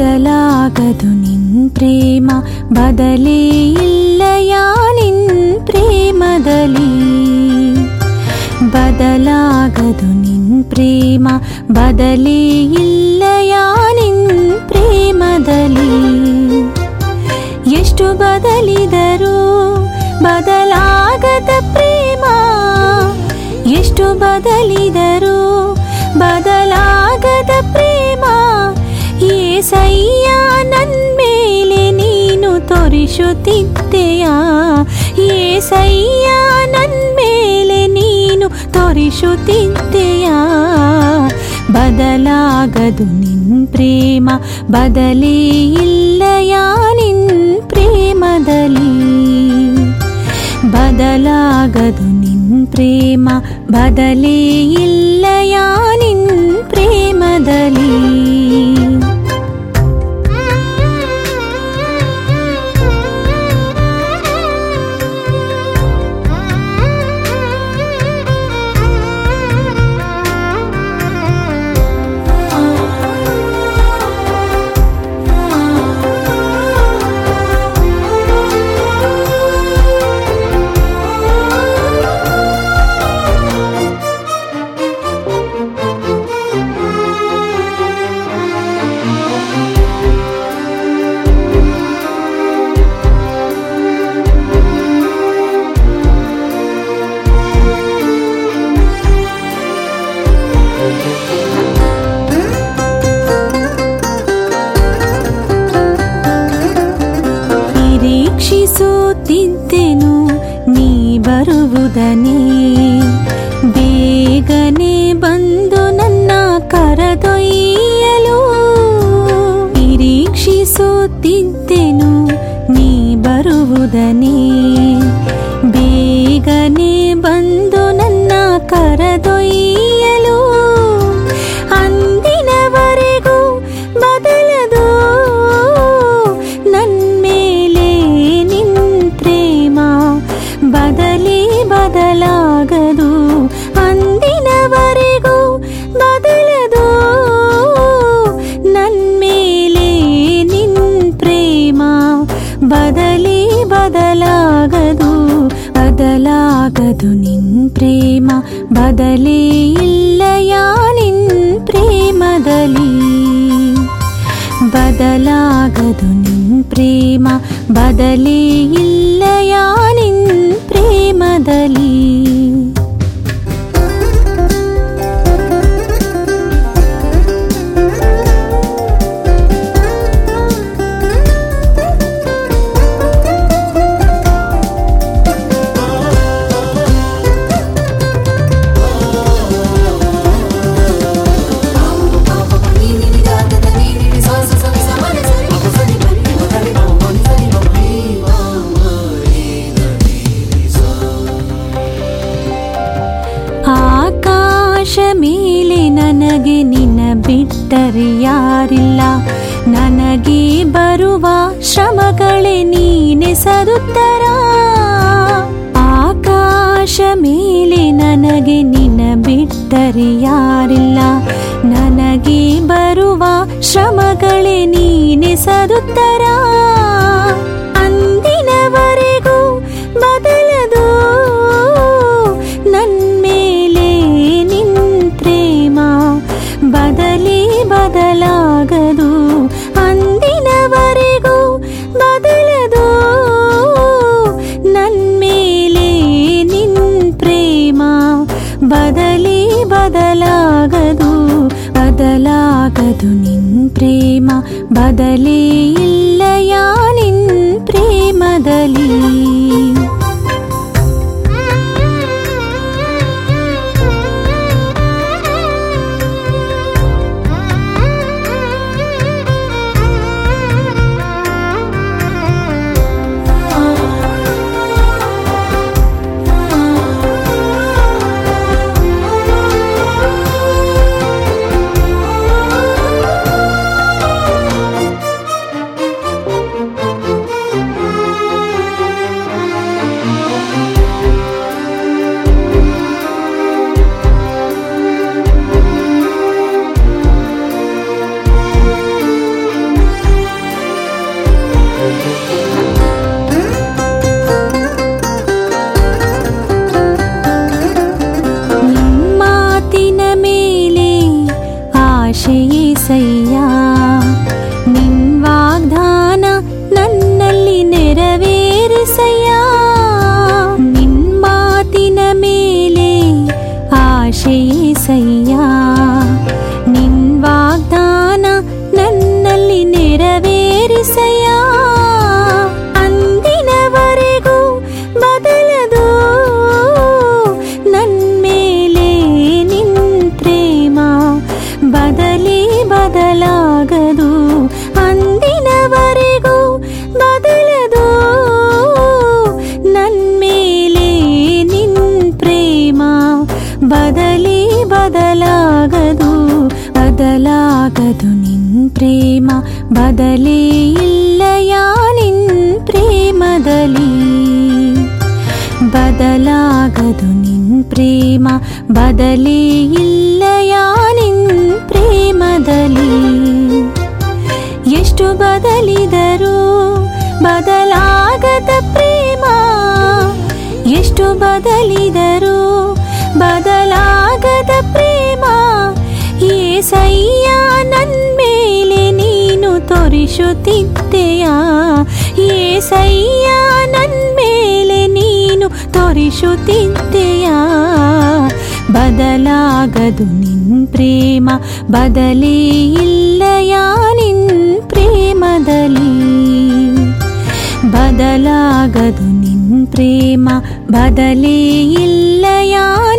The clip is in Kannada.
ಬದಲಾಗದು ನಿನ್ ಪ್ರೇಮ, ಬದಲೇ ಇಲ್ಲಯ ನಿನ್ ಪ್ರೇಮದಲ್ಲಿ. ಬದಲಾಗದು ನಿನ್ ಪ್ರೇಮ, ಬದಲೇ ಇಲ್ಲಯ ನಿನ್ ಪ್ರೇಮದಲ್ಲಿ. ಎಷ್ಟು ಬದಲಿದರೂ ಬದಲಾಗದ ಪ್ರೇಮ, ಎಷ್ಟು ಬದಲಿದರೂ ಬದಲಾಗದ ಪ್ರೇಮ. ಏಸಯ್ಯ ನನ್ಮೇಲೆ ನೀನು ತೋರಿಸುತ್ತಿದ್ದೆಯ, ಏಸಯ್ಯ ನನ್ಮೇಲೆ ನೀನು ತೋರಿಸುತ್ತಿದ್ದೆಯ. ಬದಲಾಗದು ನಿನ್ ಪ್ರೇಮ, ಬದಲೇ ಇಲ್ಲಯ ನಿನ್ ಪ್ರೇಮದಲ್ಲಿ. ಬದಲಾಗದು ನಿನ್ ಪ್ರೇಮ, ಬದಲೇ ಇಲ್ಲಯ ನಿನ್ ಪ್ರೇಮದಲ್ಲಿ. ನಿರೀಕ್ಷಿಸುತ್ತಿದ್ದೆನು ನೀ ಬರುವುದನೇ, ಬೇಗನೆ ಬಂದು ನನ್ನ ಕರೆದೊಯ್ಯಲು. ನಿರೀಕ್ಷಿಸುತ್ತಿದ್ದೆನು ನೀ ಬರುವುದನೇ, ಬೇಗನೆ ಬಂದು ನನ್ನ ಕರೆದೊಯ್ಯಲು. ಅಂದಿನವರೆಗೂ ಬದಲದು ನನ್ಮೇಲೆ ನಿನ್ ಪ್ರೇಮ, ಬದಲೇ ಬದಲಾಗದು. ಅಂದಿನವರೆಗೂ ಬದಲದು ನನ್ಮೇಲೆ ನಿನ್ ಪ್ರೇಮ, ಬದಲೇ ಬದಲಾಗದು. ಬದಲಾಗದು ನಿನ್ ಪ್ರೇಮ, ಬದಲೇ ಇಲ್ಲಯ ನಿನ್ ಪ್ರೇಮದಲ್ಲಿ. ಬದಲಾಗದು ನಿನ್ ಪ್ರೇಮ, ಬದಲೇ ಇಲ್ಲಯ ನಿನ್ ಪ್ರೇಮದಲ್ಲಿ. ಆಕಾಶ ಮೇಲೆ ನನಗೆ ನಿನ್ನ ಬಿಟ್ಟರೆ ಯಾರಿಲ್ಲ, ನನಗೆ ಬರುವ ಶ್ರಮಗಳೇ ನೀನೆ ಸದುತ್ತರ. ಆಕಾಶ ಮೇಲೆ ನನಗೆ ನಿನ್ನ ಬಿಟ್ಟರೆ ಯಾರಿಲ್ಲ, ನನಗೆ ಬರುವ ಶ್ರಮಗಳೇ ನೀನೆ ಸದುತ್ತರ. ಅಂದಿನವರೆಗೂ ಬದಲದು ನನ್ಮೇಲೆ ನಿನ್ ಪ್ರೇಮ, ಬದಲೇ ಬದಲಾಗದು. ಅಂದಿನವರೆಗೂ ಬದಲದು ನನ್ಮೇಲೆ ನಿನ್ ಪ್ರೇಮ, ಬದಲೇ ಬದಲಾಗದು. ಬದಲಾಗದು ನಿನ್ ಪ್ರೇಮ, ಬದಲೇ ಇಲ್ಲಯ ನಿನ್ ಪ್ರೇಮದಲ್ಲಿ. ಪ್ರೇಮ ಬದಲೇ ಇಲ್ಲಯ ನಿನ್ ಪ್ರೇಮದಲ್ಲಿ ಬದಲಾಗದು ನಿನ್ ಪ್ರೇಮ ಬದಲೇ ಇಲ್ಲಯ ನಿನ್ ಪ್ರೇಮದಲ್ಲಿ ಎಷ್ಟು ಬದಲಿದರೂ ಬದಲಾಗದ ಪ್ರೇಮ ಎಷ್ಟು ಬದಲಿದರೂ ಬದಲಾಗದ ಪ್ರೇಮ ಏಸಯ್ಯ ನನ್ಮೇಲೆ ನೀನು ತೋರಿಸುತ್ತಿದ್ದೆಯ ಏಸಯ್ಯ ನನ್ಮೇಲೆ ನೀನು ತೋರಿಸುತ್ತಿದ್ದೆಯ ಬದಲಾಗದು ನಿನ್ ಪ್ರೇಮ ಬದಲೇ ಇಲ್ಲಯ ನಿನ್ ಪ್ರೇಮದಲ್ಲಿ ಬದಲಾಗದು ನಿನ್ ಪ್ರೇಮ ಬದಲೇ ಇಲ್ಲಯ